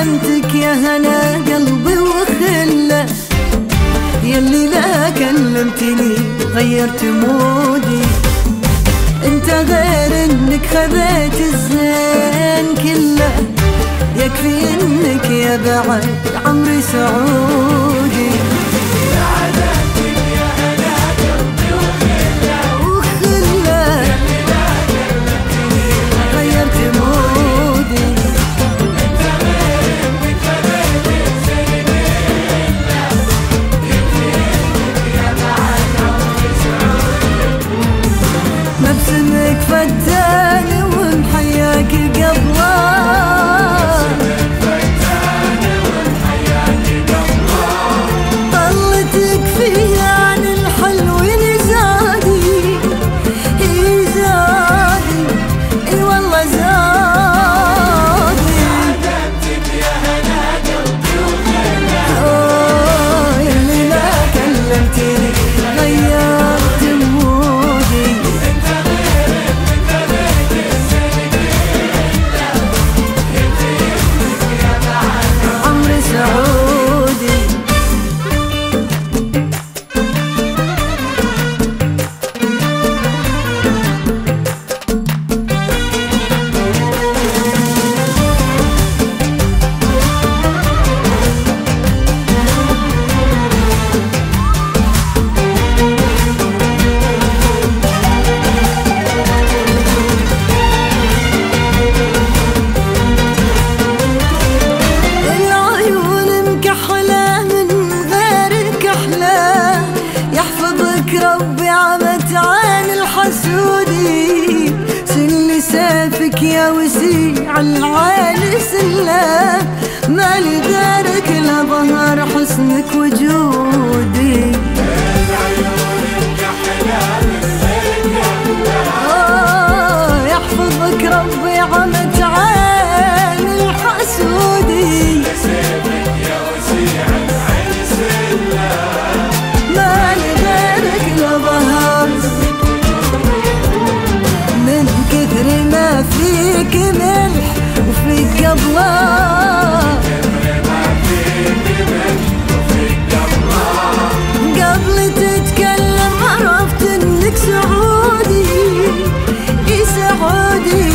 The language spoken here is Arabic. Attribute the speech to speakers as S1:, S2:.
S1: خدمتك يا هنا قلبي وخله، يلي لا كلمتني غيرت مودي. انت غير انك خذيت الزين كله، يكفي انك يا بعد عمري سعودي. مبسمك فتاني ومحياك قبله، طلتك فيها عن الحلو زادي، زادي اي والله زادي.
S2: خدمتك يا هنا قلبي وخله،
S1: يلي لا كلمتني غيرت مودي. ربي عمت عن الحسودي، سلي سيفك يا وسيع العالي سله، ما لي غيرك لا ظهر حسنك وجودي. يحفظك ربي عمت عن الحسودي،
S2: سيفك يا وسيع العين سله،
S1: من كثر ما فيك ملح وفيك قبل تتكلم عرفت انك سعودي، سعودي.